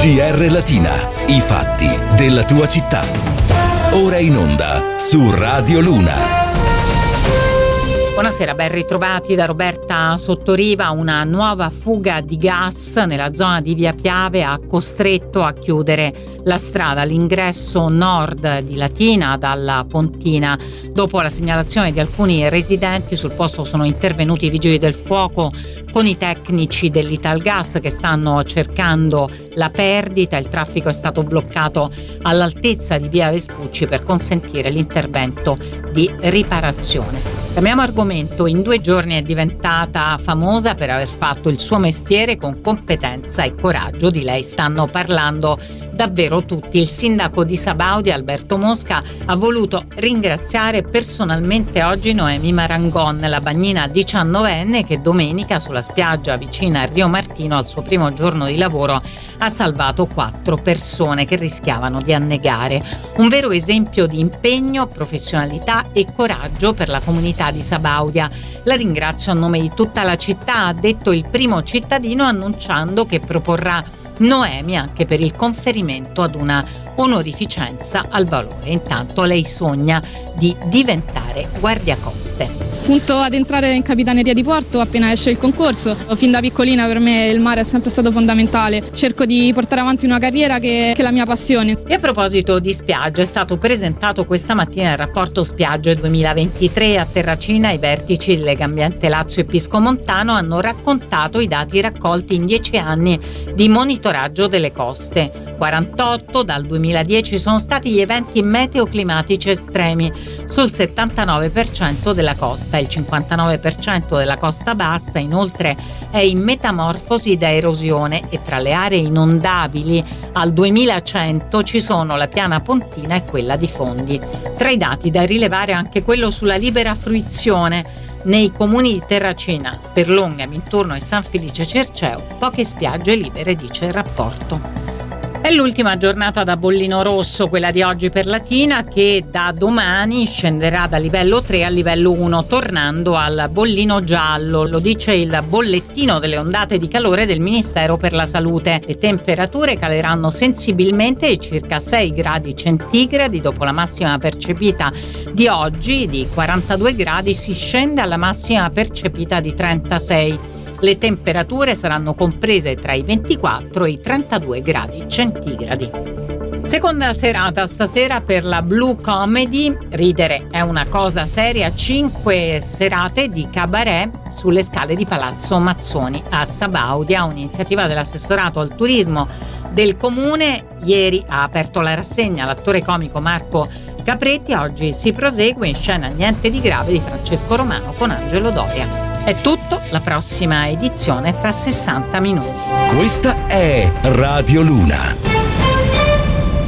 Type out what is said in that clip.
GR Latina, i fatti della tua città. Ora in onda su Radio Luna. Buonasera, ben ritrovati da Roberta Sottoriva. Una nuova fuga di gas nella zona di Via Piave ha costretto a chiudere la strada all'ingresso nord di Latina dalla Pontina. Dopo la segnalazione di alcuni residenti, sul posto sono intervenuti i vigili del fuoco con i tecnici dell'Italgas che stanno cercando la perdita. Il traffico è stato bloccato all'altezza di Via Vespucci per consentire l'intervento di riparazione. Cambiamo argomento. In 2 giorni è diventata famosa per aver fatto il suo mestiere con competenza e coraggio. Di lei stanno parlando davvero tutti. Il sindaco di Sabaudia, Alberto Mosca, ha voluto ringraziare personalmente oggi Noemi Marangon, la bagnina 19enne che domenica sulla spiaggia vicina a Rio Martino, al suo primo giorno di lavoro, ha salvato 4 persone che rischiavano di annegare. Un vero esempio di impegno, professionalità e coraggio per la comunità di Sabaudia. La ringrazio a nome di tutta la città, ha detto il primo cittadino, annunciando che proporrà Noemi anche per il conferimento ad una onorificenza al valore. Intanto lei sogna di diventare guardiacoste. Punto ad entrare in capitaneria di porto appena esce il concorso. Fin da piccolina per me il mare è sempre stato fondamentale. Cerco di portare avanti una carriera che è la mia passione. E a proposito di spiagge, è stato presentato questa mattina il rapporto Spiagge 2023 a Terracina. I vertici di Legambiente Lazio e Piscomontano hanno raccontato i dati raccolti in 10 anni di monitoraggio delle coste. 48 dal 2010 sono stati gli eventi meteoclimatici estremi sul 79% della costa. Il 59% della costa bassa inoltre è in metamorfosi da erosione e tra le aree inondabili al 2100 ci sono la piana pontina e quella di Fondi. Tra i dati da rilevare anche quello sulla libera fruizione. Nei comuni di Terracina, Sperlonga, Minturno e San Felice Cerceo poche spiagge libere, dice il rapporto. È l'ultima giornata da bollino rosso, quella di oggi per Latina, che da domani scenderà da livello 3 a livello 1, tornando al bollino giallo. Lo dice il bollettino delle ondate di calore del Ministero per la Salute. Le temperature caleranno sensibilmente di circa 6 gradi centigradi. Dopo la massima percepita di oggi di 42 gradi si scende alla massima percepita di 36. Le temperature saranno comprese tra i 24 e i 32 gradi centigradi. Seconda serata stasera per la Blue Comedy. Ridere è una cosa seria. 5 serate di cabaret sulle scale di Palazzo Mazzoni a Sabaudia, un'iniziativa dell'assessorato al turismo del comune. Ieri ha aperto la rassegna l'attore comico Marco Capretti. Oggi si prosegue in scena Niente di grave di Francesco Romano con Angelo Doria. È tutto, la prossima edizione fra 60 minuti. Questa è Radio Luna.